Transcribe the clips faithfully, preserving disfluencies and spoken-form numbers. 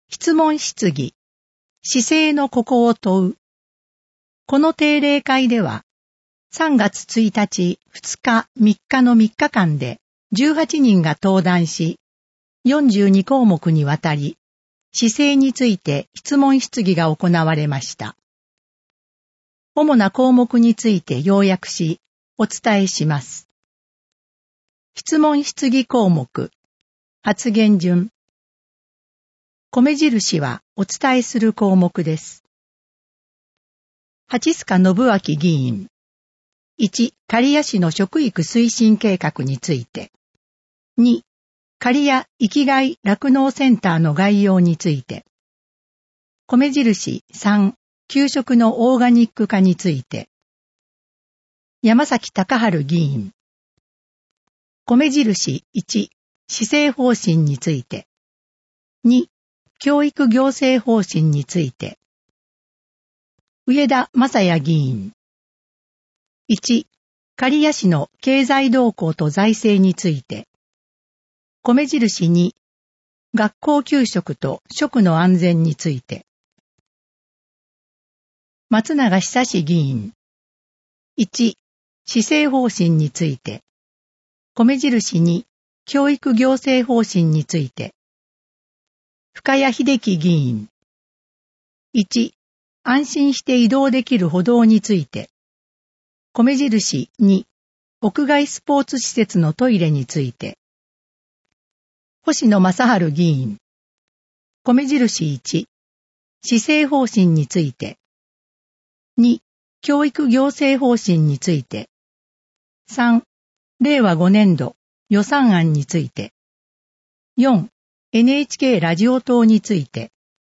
質問質疑、市政のここを問う。この定例会では、さんがつついたち、ふつか、みっかのみっかかんでじゅうはちにんが登壇し、よんじゅうにこうもくにわたり、市政について質問質疑が行われました。主な項目について要約し、お伝えします。質問質疑項目、発言順。米印はお伝えする項目です。八須賀信明議員。いち、刈谷市の食育推進計画について。に、刈谷生きがい酪農センターの概要について。米印さん、給食のオーガニック化について。山崎隆治議員。米印いち、施政方針について。に、教育行政方針について。上田正也議員。いち、刈谷市の経済動向と財政について。米印に、学校給食と食の安全について。松永久志議員。いち、施政方針について。米印に、教育行政方針について。深谷秀樹議員。いち、安心して移動できる歩道について。米印に、屋外スポーツ施設のトイレについて。星野正治議員。米印いち、施政方針について。に、教育行政方針について。さん、れいわごねんど予算案について。よん、エヌエイチケー ラジオ塔について。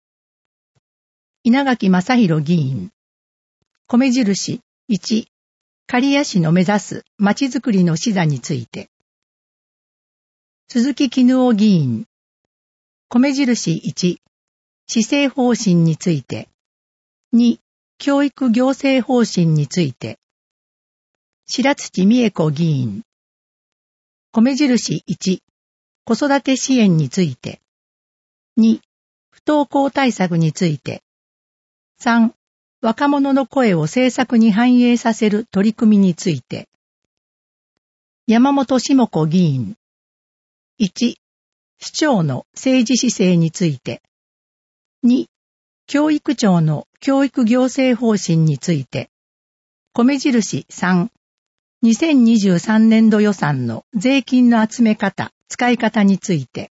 稲垣正弘議員。米印いち、刈谷市の目指すまちづくりの視座について。鈴木絹夫議員。米印いち、施政方針について。に、教育行政方針について。白土美恵子議員。米印いち、子育て支援について。に、不登校対策について。さん、若者の声を政策に反映させる取り組みについて。山本下子議員。いち、市長の政治姿勢について。に、教育庁の教育行政方針について。米印さん、にせんにじゅうさんねんど予算の税金の集め方、使い方について。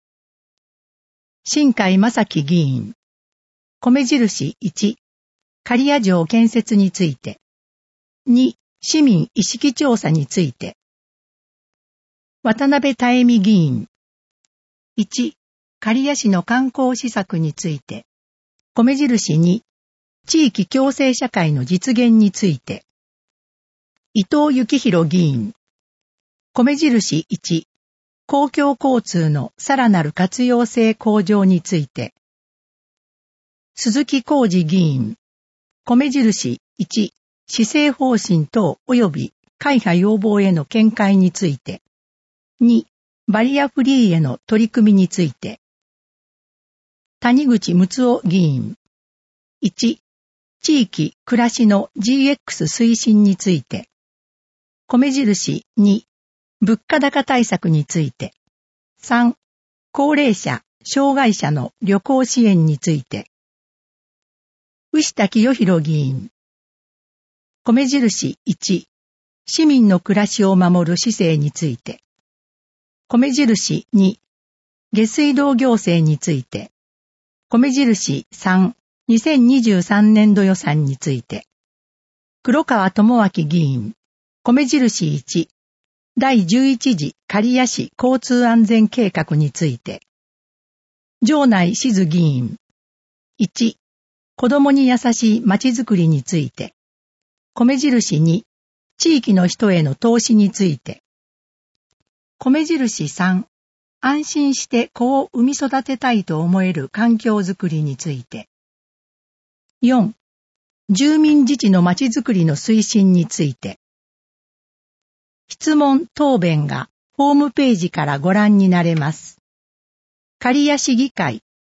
新海正樹議員。米印いち、刈谷城建設について。に、市民意識調査について。渡辺妙美議員。いち、刈谷市の観光施策について。米印に、地域共生社会の実現について。伊藤幸宏議員。米印いち、公共交通のさらなる活用性向上について。鈴木浩二議員。米印いち、施政方針等及び会派要望への見解について。に、バリアフリーへの取り組みについて。谷口睦夫議員。いち、地域暮らしの ジーエックス 推進について。米印に、物価高対策について。さん、高齢者、障害者の旅行支援について。牛田清弘議員。米印いち、市民の暮らしを守る市政について。米印に、下水道行政について。米印さん、にせんにじゅうさんねんど予算について。黒川智明議員。米印いち、だいじゅういち次刈谷市交通安全計画について。城内静議員。いち、子供に優しいまちづくりについて。米印に、地域の人への投資について。米印さん、安心して子を産み育てたいと思える環境づくりについて。よん、住民自治のまちづくりの推進について。質問・答弁がホームページからご覧になれます。刈谷市議会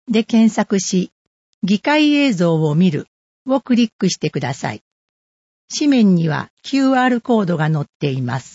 で検索し、議会映像を見るをクリックしてください。紙面には キューアール コードが載っています。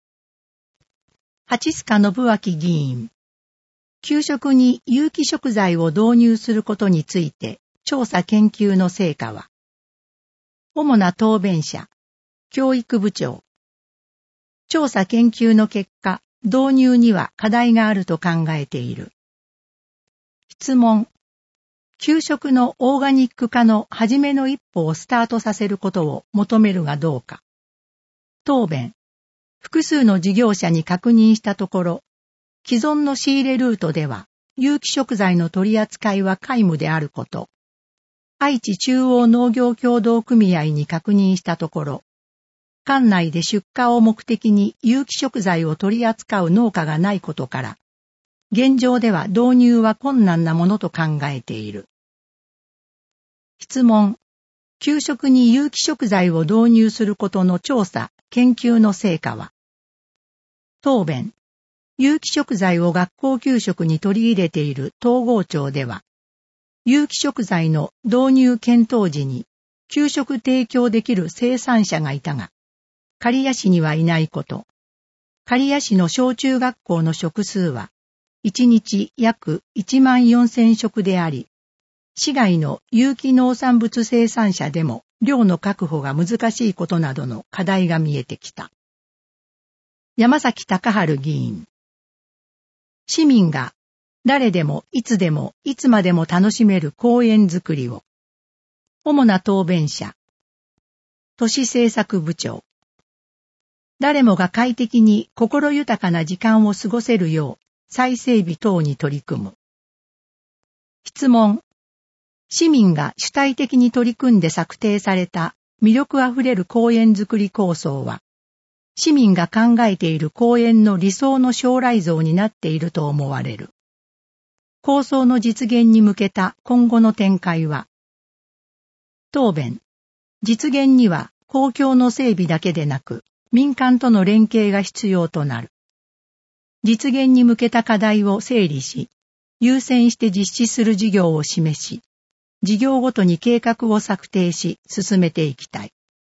八須賀信明議員。給食に有機食材を導入することについて調査研究の成果は、主な答弁者、教育部長。調査研究の結果、導入には課題があると考えている。質問。給食のオーガニック化の初めの一歩をスタートさせることを求めるがどうか。答弁。複数の事業者に確認したところ、既存の仕入れルートでは有機食材の取り扱いは皆無であること。愛知中央農業協同組合に確認したところ、管内で出荷を目的に有機食材を取り扱う農家がないことから、現状では導入は困難なものと考えている。質問。給食に有機食材を導入することの調査、研究の成果は。答弁。有機食材を学校給食に取り入れている東郷町では、有機食材の導入検討時に給食提供できる生産者がいたが、刈谷市にはいないこと。刈谷市の小中学校の食数は、いちにち約いちまんよんせんしょくであり、市外の有機農産物生産者でも量の確保が難しいことなどの課題が見えてきた。山崎隆治議員。市民が誰でもいつでもいつまでも楽しめる公園づくりを。主な答弁者。都市政策部長。誰もが快適に心豊かな時間を過ごせるよう再整備等に取り組む。質問。市民が主体的に取り組んで策定された魅力あふれる公園づくり構想は、市民が考えている公園の理想の将来像になっていると思われる。構想の実現に向けた今後の展開は、答弁。実現には公共の整備だけでなく、民間との連携が必要となる。実現に向けた課題を整理し、優先して実施する事業を示し、事業ごとに計画を策定し進めていきたい。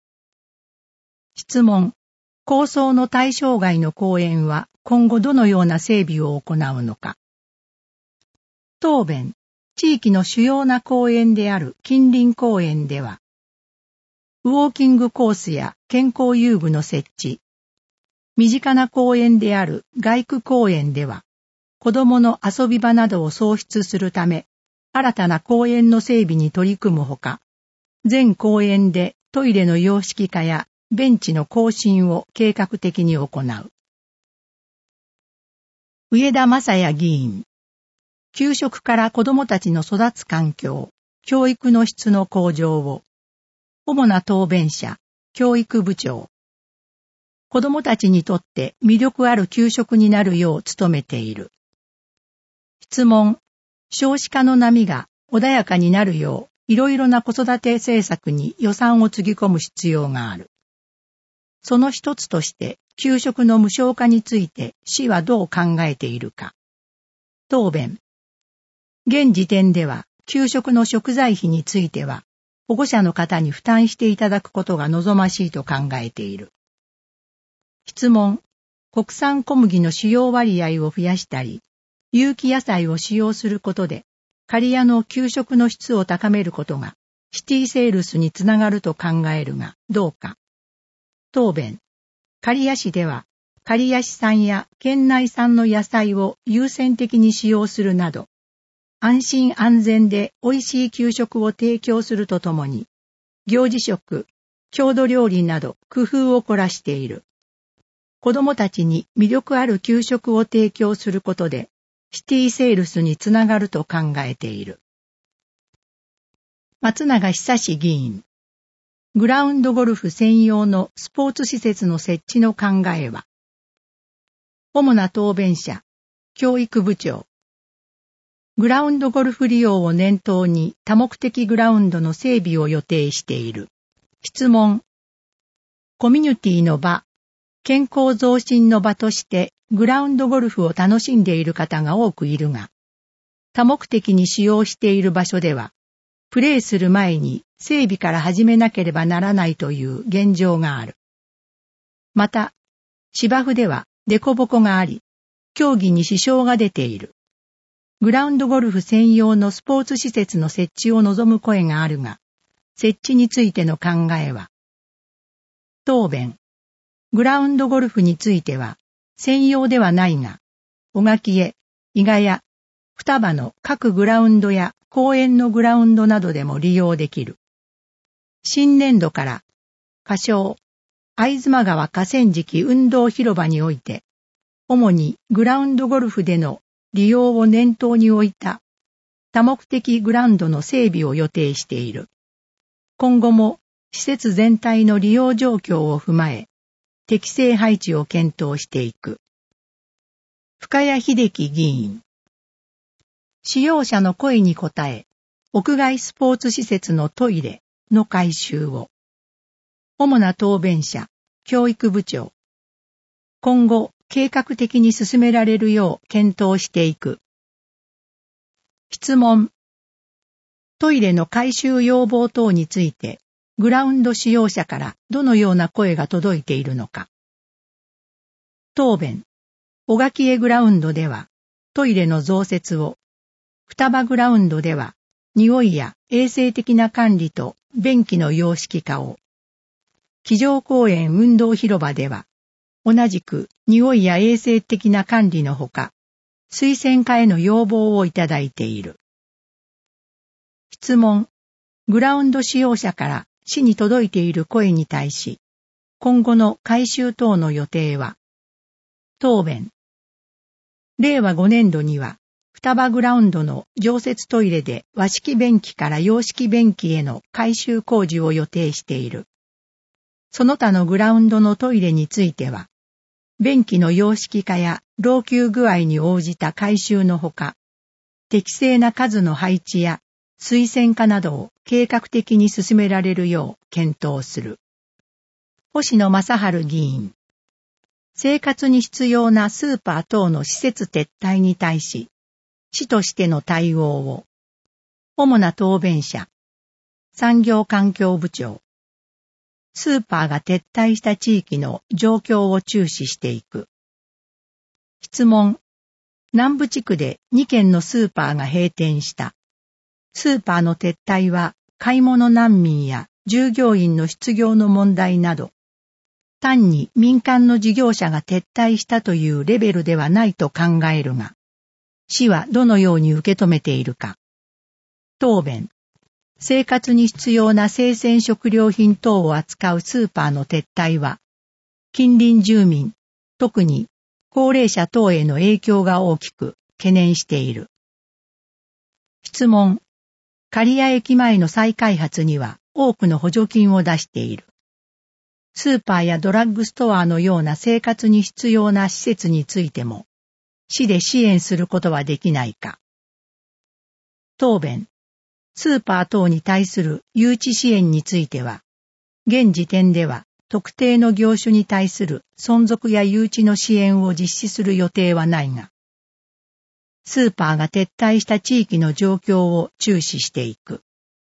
質問。構想の対象外の公園は今後どのような整備を行うのか。答弁。地域の主要な公園である近隣公園では、ウォーキングコースや健康遊具の設置、身近な公園である街区公園では、子どもの遊び場などを創出するため、新たな公園の整備に取り組むほか、全公園でトイレの洋式化やベンチの更新を計画的に行う。上田正也議員。給食から子どもたちの育つ環境、教育の質の向上を。主な答弁者、教育部長。子どもたちにとって魅力ある給食になるよう努めている。質問。少子化の波が穏やかになるよう、いろいろな子育て政策に予算をつぎ込む必要がある。その一つとして、給食の無償化について市はどう考えているか。答弁。現時点では、給食の食材費については、保護者の方に負担していただくことが望ましいと考えている。質問。国産小麦の使用割合を増やしたり、有機野菜を使用することで、刈谷の給食の質を高めることが、シティセールスにつながると考えるが、どうか。答弁。刈谷市では、刈谷市産や県内産の野菜を優先的に使用するなど、安心安全で美味しい給食を提供するとともに、行事食、郷土料理など工夫を凝らしている。子どもたちに魅力ある給食を提供することで、シティセールスにつながると考えている。松永久志議員。グラウンドゴルフ専用のスポーツ施設の設置の考えは。主な答弁者、教育部長。グラウンドゴルフ利用を念頭に多目的グラウンドの整備を予定している。質問。コミュニティの場、健康増進の場としてグラウンドゴルフを楽しんでいる方が多くいるが、 多目的に使用している場所では、プレーする前に整備から始めなければならないという現状がある。また、芝生では凸凹があり、競技に支障が出ている。グラウンドゴルフ専用のスポーツ施設の設置を望む声があるが、設置についての考えは、答弁。グラウンドゴルフについては、専用ではないが、小垣へ、伊賀や、双葉の各グラウンドや公園のグラウンドなどでも利用できる。新年度から、仮称、会津間川河川敷運動広場において、主にグラウンドゴルフでの利用を念頭に置いた多目的グラウンドの整備を予定している。今後も施設全体の利用状況を踏まえ、適正配置を検討していく。深谷秀樹議員。使用者の声に応え、屋外スポーツ施設のトイレの改修を。主な答弁者、教育部長。今後、計画的に進められるよう検討していく。質問。トイレの改修要望等について、グラウンド使用者からどのような声が届いているのか。答弁。小垣江グラウンドでは、トイレの増設を、双葉グラウンドでは、匂いや衛生的な管理と便器の様式化を、机上公園運動広場では、同じく匂いや衛生的な管理のほか、推薦化への要望をいただいている。質問。グラウンド使用者から市に届いている声に対し、今後の改修等の予定は、答弁。れいわごねんどには、双葉グラウンドの常設トイレで和式便器から洋式便器への改修工事を予定している。その他のグラウンドのトイレについては、便器の洋式化や老朽具合に応じた改修のほか、適正な数の配置や推薦化などを計画的に進められるよう検討する。星野正治議員。生活に必要なスーパー等の施設撤退に対し、市としての対応を、主な答弁者、産業環境部長、スーパーが撤退した地域の状況を注視していく。質問。南部地区でにけんのスーパーが閉店した。スーパーの撤退は買い物難民や従業員の失業の問題など、単に民間の事業者が撤退したというレベルではないと考えるが、市はどのように受け止めているか。答弁。生活に必要な生鮮食料品等を扱うスーパーの撤退は、近隣住民、特に高齢者等への影響が大きく懸念している。質問。刈谷駅前の再開発には多くの補助金を出している。スーパーやドラッグストアのような生活に必要な施設についても、市で支援することはできないか。答弁。スーパー等に対する誘致支援については、現時点では特定の業種に対する存続や誘致の支援を実施する予定はないが、スーパーが撤退した地域の状況を注視していく。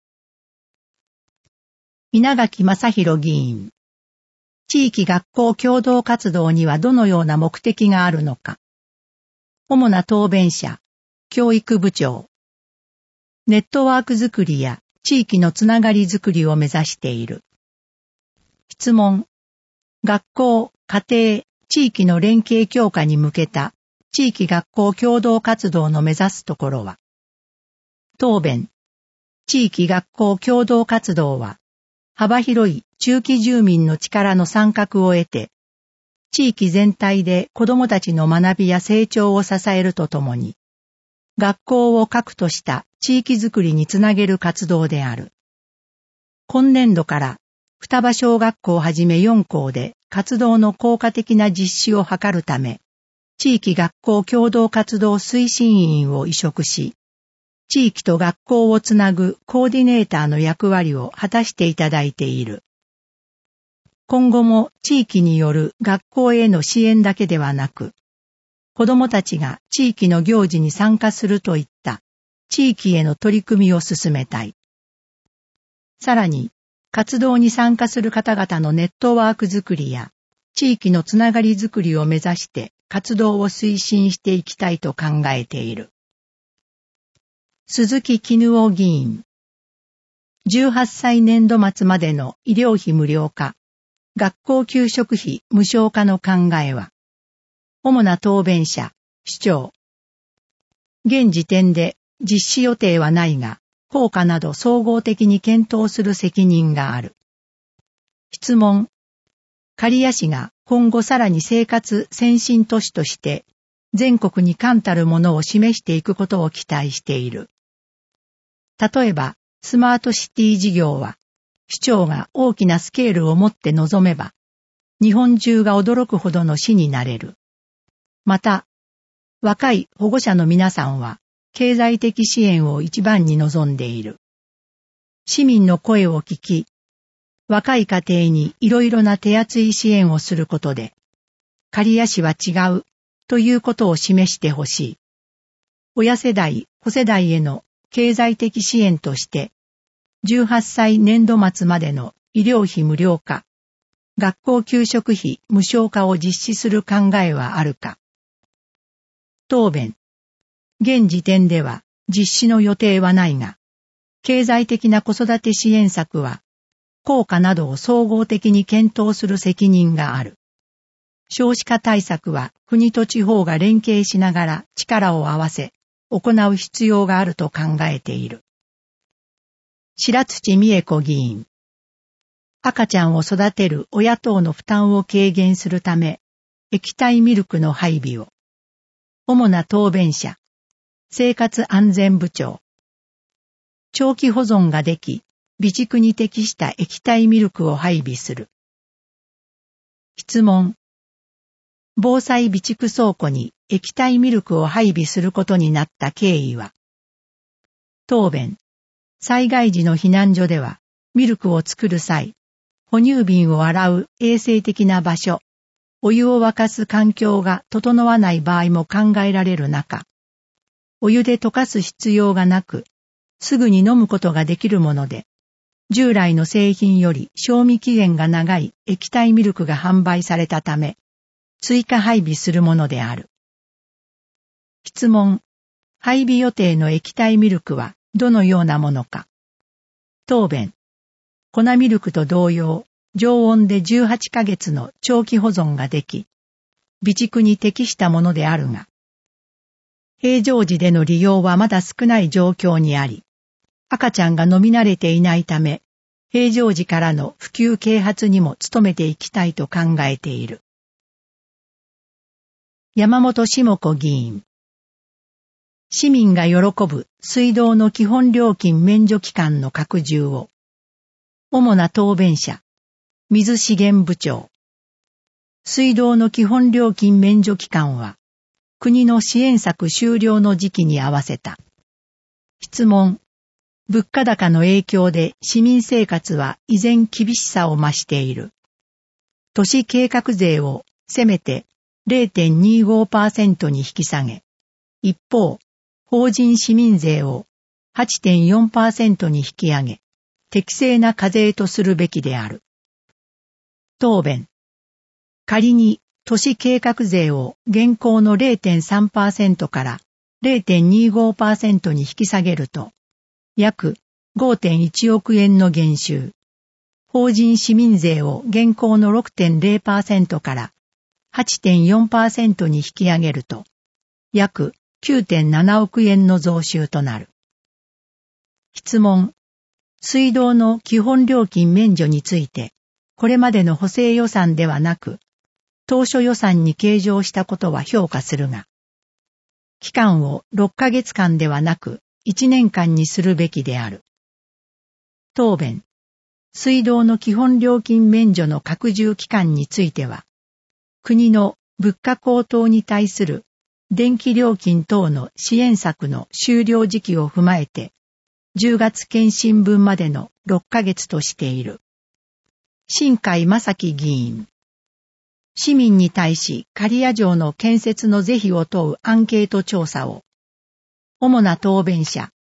稲垣正弘議員。地域学校共同活動にはどのような目的があるのか。主な答弁者、教育部長。ネットワークづくりや地域のつながりづくりを目指している。質問。学校、家庭、地域の連携強化に向けた地域学校共同活動の目指すところは。答弁。地域学校共同活動は、幅広い地域住民の力の参画を得て、地域全体で子どもたちの学びや成長を支えるとともに、学校を核とした地域づくりにつなげる活動である。今年度から双葉小学校をはじめよんこうで活動の効果的な実施を図るため、地域学校共同活動推進員を委嘱し、地域と学校をつなぐコーディネーターの役割を果たしていただいている。今後も地域による学校への支援だけではなく、子どもたちが地域の行事に参加するといった地域への取り組みを進めたい。さらに、活動に参加する方々のネットワークづくりや、地域のつながりづくりを目指して活動を推進していきたいと考えている。鈴木絹夫議員。じゅうはっさい年度末までの医療費無料化、学校給食費無償化の考えは、主な答弁者、主張。現時点で実施予定はないが、効果など総合的に検討する責任がある。質問。刈谷市が今後さらに生活先進都市として全国に冠たるものを示していくことを期待している。例えば、スマートシティ事業は、市長が大きなスケールを持って臨めば、日本中が驚くほどの市になれる。また、若い保護者の皆さんは、経済的支援を一番に望んでいる。市民の声を聞き、若い家庭にいろいろな手厚い支援をすることで、刈谷市は違うということを示してほしい。親世代、子世代への経済的支援として、じゅうはっさい年度末までの医療費無料化、学校給食費無償化を実施する考えはあるか。答弁。現時点では実施の予定はないが、経済的な子育て支援策は、効果などを総合的に検討する責任がある。少子化対策は国と地方が連携しながら力を合わせ、行う必要があると考えている。白土美恵子議員。赤ちゃんを育てる親等の負担を軽減するため、液体ミルクの配備を。主な答弁者。生活安全部長。長期保存ができ、備蓄に適した液体ミルクを配備する。質問。防災備蓄倉庫に液体ミルクを配備することになった経緯は。答弁。災害時の避難所では、ミルクを作る際、哺乳瓶を洗う衛生的な場所、お湯を沸かす環境が整わない場合も考えられる中、お湯で溶かす必要がなく、すぐに飲むことができるもので、従来の製品より賞味期限が長い液体ミルクが販売されたため、追加配備するものである。質問。配備予定の液体ミルクはどのようなものか。答弁。粉ミルクと同様、常温でじゅうはちかげつの長期保存ができ、備蓄に適したものであるが、平常時での利用はまだ少ない状況にあり、赤ちゃんが飲み慣れていないため、平常時からの普及啓発にも努めていきたいと考えている。山本下子議員。市民が喜ぶ水道の基本料金免除期間の拡充を。主な答弁者。水資源部長。水道の基本料金免除期間は、国の支援策終了の時期に合わせた。質問。物価高の影響で市民生活は依然厳しさを増している。都市計画税をせめて ゼロテンにじゅうごパーセント に引き下げ、一方、法人市民税を はちてんよんパーセント に引き上げ、適正な課税とするべきである。答弁。仮に都市計画税を現行の ゼロテンさんパーセント から ゼロテンにじゅうごパーセント に引き下げると、約 ごてんいちおくえんの減収。法人市民税を現行の ろくてんゼロパーセント から はちてんよんパーセント に引き上げると、約 きゅうてんななおくえんの増収となる。質問。水道の基本料金免除について、これまでの補正予算ではなく、当初予算に計上したことは評価するが、期間をろっかげつかんではなくいちねんかんにするべきである。答弁。水道の基本料金免除の拡充期間については、国の物価高騰に対する電気料金等の支援策の終了時期を踏まえて、じゅうがつ検針分までのろっかげつとしている。新海正樹議員。市民に対し刈谷城の建設の是非を問うアンケート調査を。主な答弁者、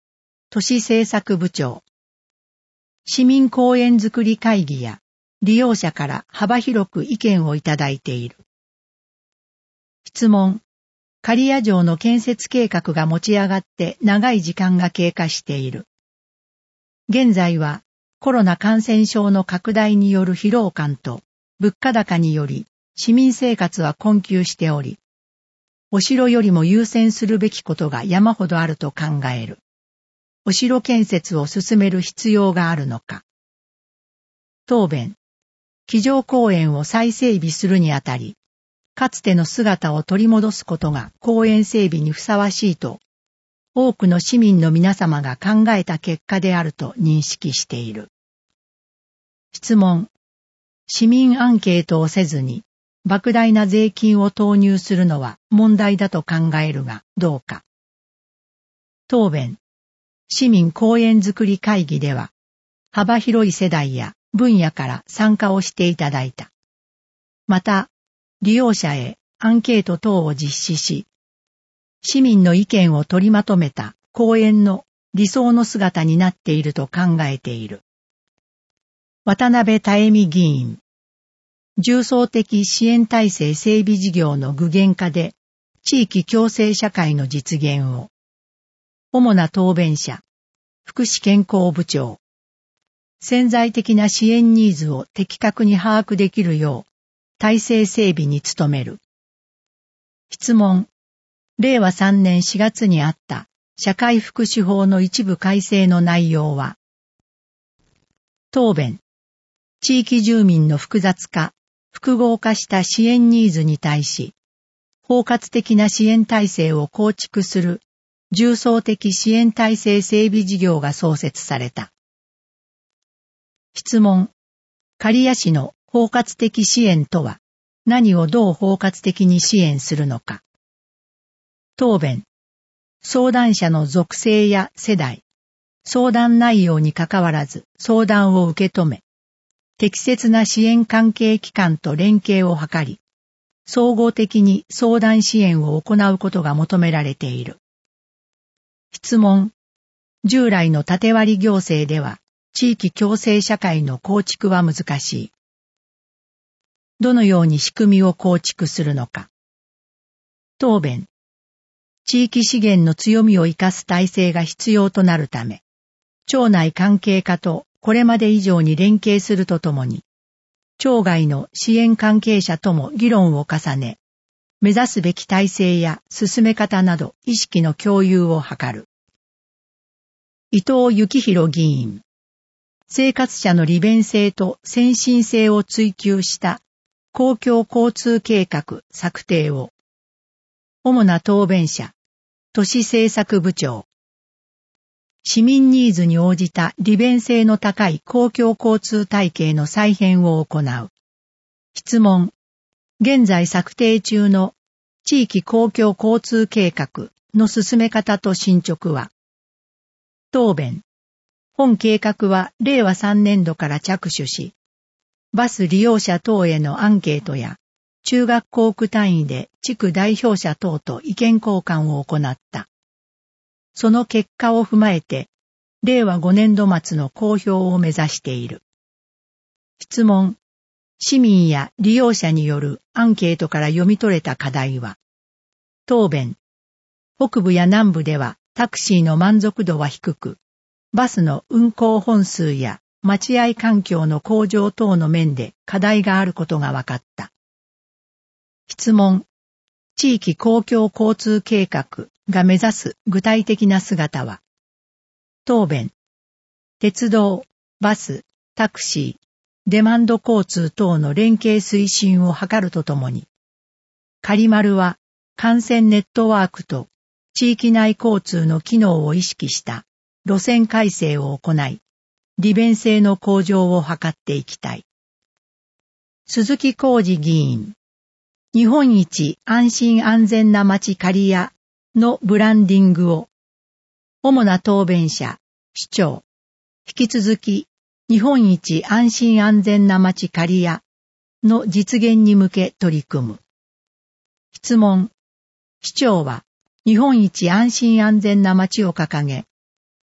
都市政策部長。市民公園づくり会議や利用者から幅広く意見をいただいている。質問。刈谷城の建設計画が持ち上がって長い時間が経過している。現在はコロナ感染症の拡大による疲労感と物価高により市民生活は困窮しており、お城よりも優先するべきことが山ほどあると考える。お城建設を進める必要があるのか。答弁。騎乗公園を再整備するにあたり、かつての姿を取り戻すことが公園整備にふさわしいと、多くの市民の皆様が考えた結果であると認識している。質問。市民アンケートをせずに、莫大な税金を投入するのは問題だと考えるがどうか。答弁。市民公園づくり会議では、幅広い世代や分野から参加をしていただいた。また、利用者へアンケート等を実施し、市民の意見を取りまとめた公園の理想の姿になっていると考えている。渡辺妙美議員。重層的支援体制整備事業の具現化で地域共生社会の実現を。主な答弁者、福祉健康部長。潜在的な支援ニーズを的確に把握できるよう、体制整備に努める。質問。れいわさんねんしがつにあった社会福祉法の一部改正の内容は。答弁。地域住民の複雑化、複合化した支援ニーズに対し、包括的な支援体制を構築する重層的支援体制整備事業が創設された。質問。刈谷市の包括的支援とは何をどう包括的に支援するのか。答弁。相談者の属性や世代、相談内容にかかわらず相談を受け止め、適切な支援関係機関と連携を図り、総合的に相談支援を行うことが求められている。質問。従来の縦割り行政では、地域共生社会の構築は難しい。どのように仕組みを構築するのか。答弁。地域資源の強みを生かす体制が必要となるため、町内関係課とこれまで以上に連携するとともに、町外の支援関係者とも議論を重ね、目指すべき体制や進め方など意識の共有を図る。伊藤幸宏議員。生活者の利便性と先進性を追求した公共交通計画策定を。主な答弁者、都市政策部長。市民ニーズに応じた利便性の高い公共交通体系の再編を行う。質問。現在策定中の地域公共交通計画の進め方と進捗は。答弁。本計画はれいわさんねんどから着手し、バス利用者等へのアンケートや、中学校区単位で地区代表者等と意見交換を行った。その結果を踏まえて、れいわごねんど末の公表を目指している。質問。市民や利用者によるアンケートから読み取れた課題は。答弁。北部や南部ではタクシーの満足度は低く、バスの運行本数や待合環境の向上等の面で課題があることが分かった。質問。地域公共交通計画が目指す具体的な姿は。答弁。鉄道、バス、タクシー、デマンド交通等の連携推進を図るとともに、刈丸は幹線ネットワークと地域内交通の機能を意識した路線改正を行い、利便性の向上を図っていきたい。鈴木浩二議員。日本一安心安全な街刈谷のブランディングを。主な答弁者、市長。引き続き、日本一安心安全な街刈谷の実現に向け取り組む。質問。市長は、日本一安心安全な街を掲げ、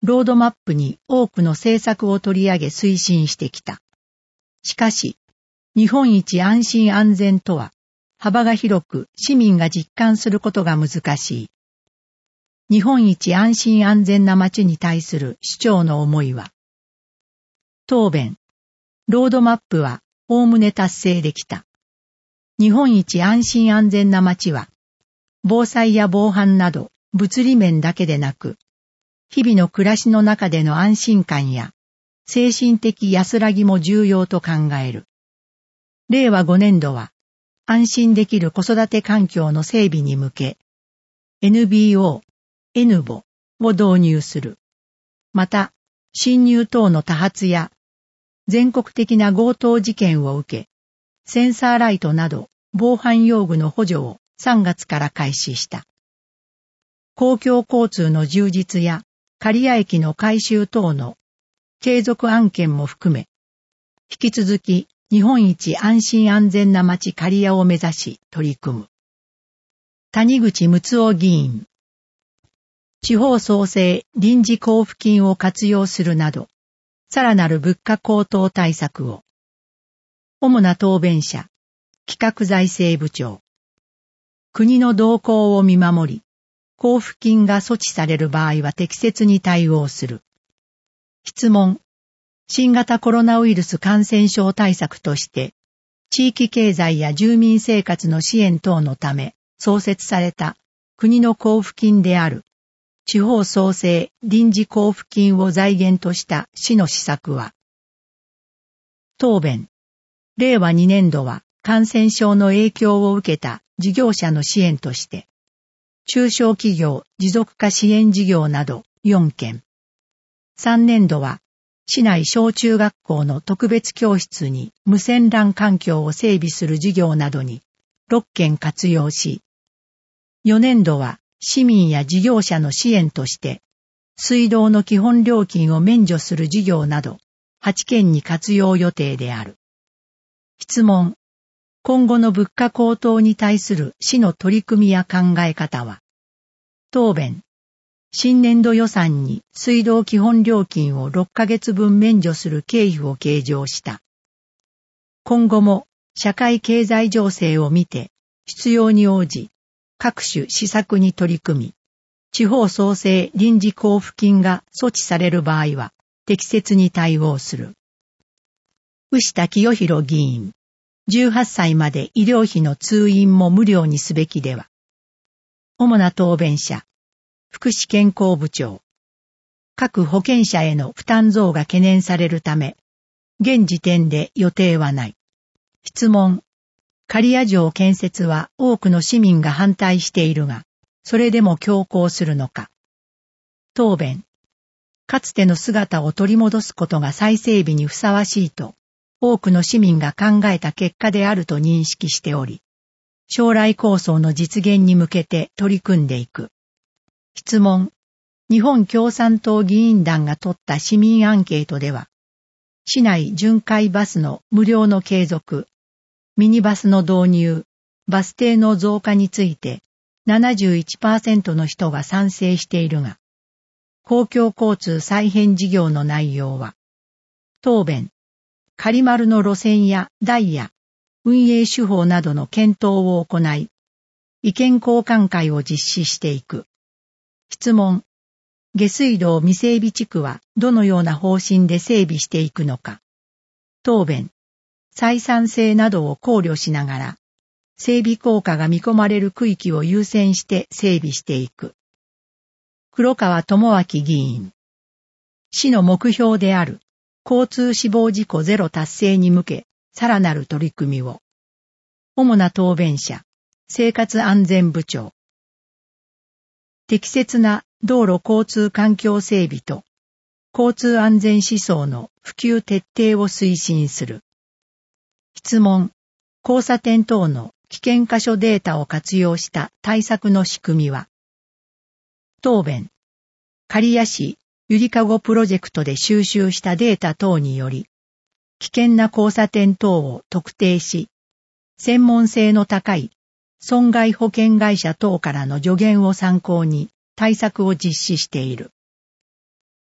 ロードマップに多くの政策を取り上げ推進してきた。しかし、日本一安心安全とは、幅が広く市民が実感することが難しい。日本一安心安全な街に対する市長の思いは、答弁、ロードマップはおおむね達成できた。日本一安心安全な街は、防災や防犯など物理面だけでなく、日々の暮らしの中での安心感や精神的安らぎも重要と考える。れいわごねんどは、安心できる子育て環境の整備に向け、エヌビーオー、エヌボを導入する。また、侵入等の多発や、全国的な強盗事件を受け、センサーライトなど防犯用具の補助をさんがつから開始した。公共交通の充実や刈谷駅の改修等の継続案件も含め、引き続き日本一安心安全な街刈谷を目指し取り組む。谷口睦夫議員。地方創生臨時交付金を活用するなど、さらなる物価高騰対策を。主な答弁者、企画財政部長。国の動向を見守り、交付金が措置される場合は適切に対応する。質問。新型コロナウイルス感染症対策として、地域経済や住民生活の支援等のため創設された国の交付金である。地方創生臨時交付金を財源とした市の施策は、答弁、れいわにねんどは感染症の影響を受けた事業者の支援として、中小企業持続化支援事業などよんけん、さんねんどは市内小中学校の特別教室に無線 ラン 環境を整備する事業などにろっけん活用し、よねんどは市民や事業者の支援として、水道の基本料金を免除する事業など、はちけんに活用予定である。質問。今後の物価高騰に対する市の取り組みや考え方は、答弁。新年度予算に水道基本料金をろっかげつぶん免除する経費を計上した。今後も社会経済情勢を見て、必要に応じ、各種施策に取り組み、地方創生臨時交付金が措置される場合は適切に対応する。牛田清弘議員、じゅうはっさいまで医療費の通院も無料にすべきでは。主な答弁者、福祉健康部長。各保険者への負担増が懸念されるため、現時点で予定はない。質問。刈谷城建設は多くの市民が反対しているが、それでも強行するのか。答弁。かつての姿を取り戻すことが再整備にふさわしいと、多くの市民が考えた結果であると認識しており、将来構想の実現に向けて取り組んでいく。質問。日本共産党議員団が取った市民アンケートでは、市内巡回バスの無料の継続、ミニバスの導入、バス停の増加について ななじゅういちパーセント の人が賛成しているが、公共交通再編事業の内容は、答弁、仮丸の路線やダイヤ、運営手法などの検討を行い、意見交換会を実施していく。質問、下水道未整備地区はどのような方針で整備していくのか。答弁、採算性などを考慮しながら、整備効果が見込まれる区域を優先して整備していく。黒川智明議員。市の目標である交通死亡事故ゼロ達成に向け、さらなる取り組みを。主な答弁者、生活安全部長。適切な道路交通環境整備と、交通安全思想の普及徹底を推進する。質問、交差点等の危険箇所データを活用した対策の仕組みは。答弁、刈谷市ゆりかごプロジェクトで収集したデータ等により、危険な交差点等を特定し、専門性の高い損害保険会社等からの助言を参考に対策を実施している。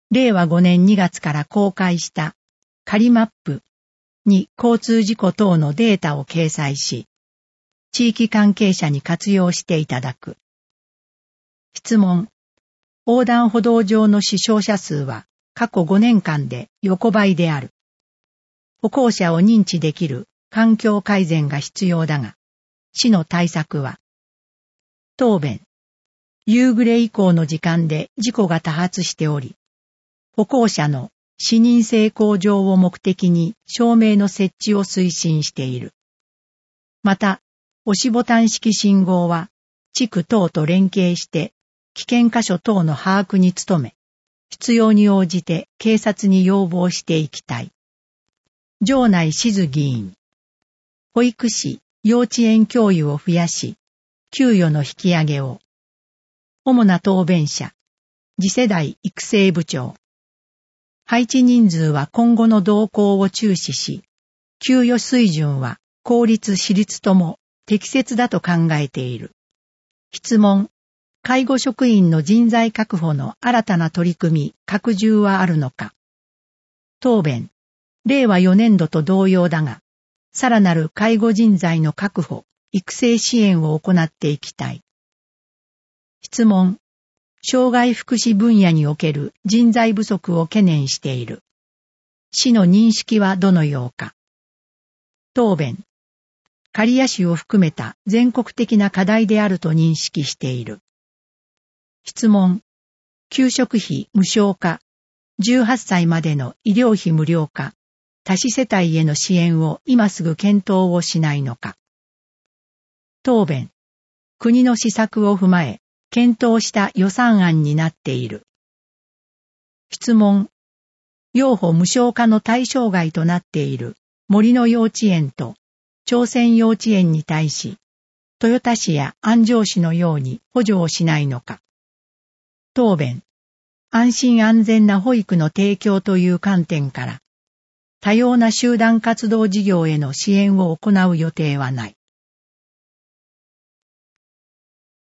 れいわごねんにがつから公開した仮マップに交通事故等のデータを掲載し、地域関係者に活用していただく。質問。横断歩道上の死傷者数は過去ごねんかんで横ばいである。歩行者を認知できる環境改善が必要だが、市の対策は。答弁。夕暮れ以降の時間で事故が多発しており、歩行者の視認性向上を目的に照明の設置を推進している。また、押しボタン式信号は、地区等と連携して危険箇所等の把握に努め、必要に応じて警察に要望していきたい。城内静議員。保育士、幼稚園教諭を増やし、給与の引き上げを。主な答弁者。次世代育成部長。配置人数は今後の動向を注視し、給与水準は公立私立とも適切だと考えている。質問。介護職員の人材確保の新たな取り組み、拡充はあるのか。答弁。れいわよねんどと同様だが、さらなる介護人材の確保、育成支援を行っていきたい。質問。障害福祉分野における人材不足を懸念している。市の認識はどのようか。答弁。刈谷市を含めた全国的な課題であると認識している。質問。給食費無償化、じゅうはっさいまでの医療費無料化、多子世帯への支援を今すぐ検討をしないのか。答弁。国の施策を踏まえ、検討した予算案になっている。質問。幼保無償化の対象外となっている森の幼稚園と朝鮮幼稚園に対し、豊田市や安城市のように補助をしないのか。答弁。安心安全な保育の提供という観点から、多様な集団活動事業への支援を行う予定はない。